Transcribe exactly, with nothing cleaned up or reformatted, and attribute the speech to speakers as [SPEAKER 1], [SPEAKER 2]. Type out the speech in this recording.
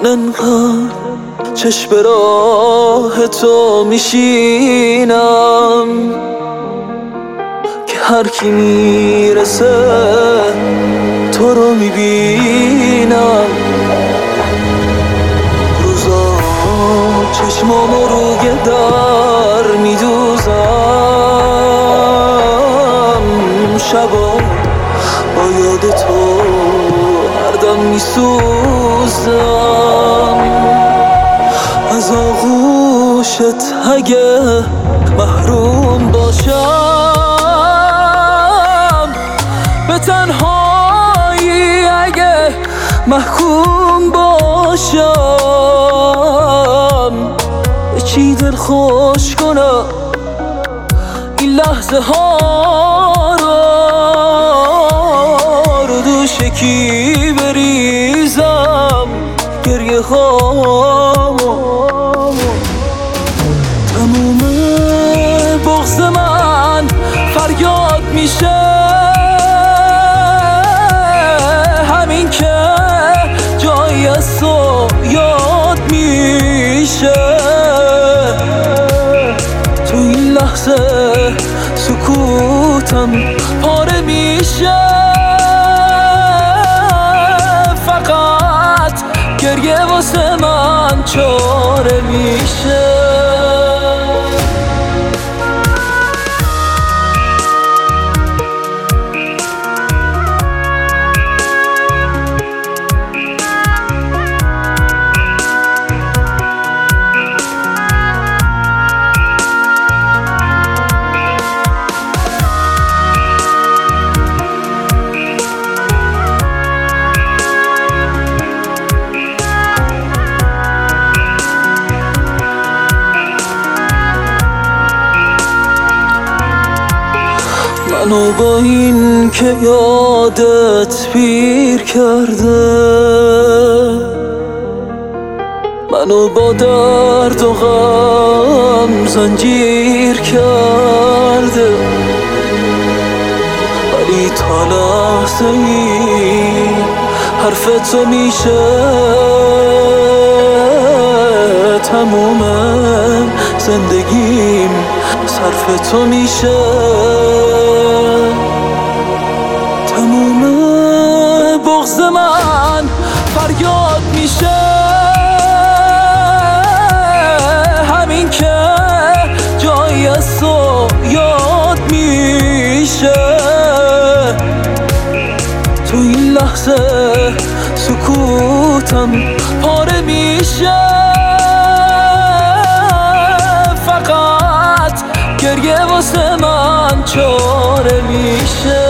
[SPEAKER 1] انقدر چشم به راه تو میشینم که هر کی میرسه تو رو میبینم. روزا چشمامو روی در میدوزم، شبا با یاد تو هر دم میسوزم. از آغوشت اگه محروم باشم، به تنهایی اگه محکوم باشم، به چی دل خوش کنم این لحظه ها رو، رو دوش کی بریزم گریه هامو. تموم بغض من فریاد میشه، همین که جایی از تو یاد میشه. تو این لحظه سکوتم پاره میشه، فقط گریه واسه من چاره میشه. منو با این که یادت پیر کرده، منو با درد و غم زنجیر کرده، ولی تا لحظه ای حرف تو میشه تموم زندگیم، صرف تو میشه. تموم بغض من فریاد میشه، همین که جایی از تو یاد میشه. تو این لحظه سکوتم پاره میشه، فقط گریه واسه من چاره میشه.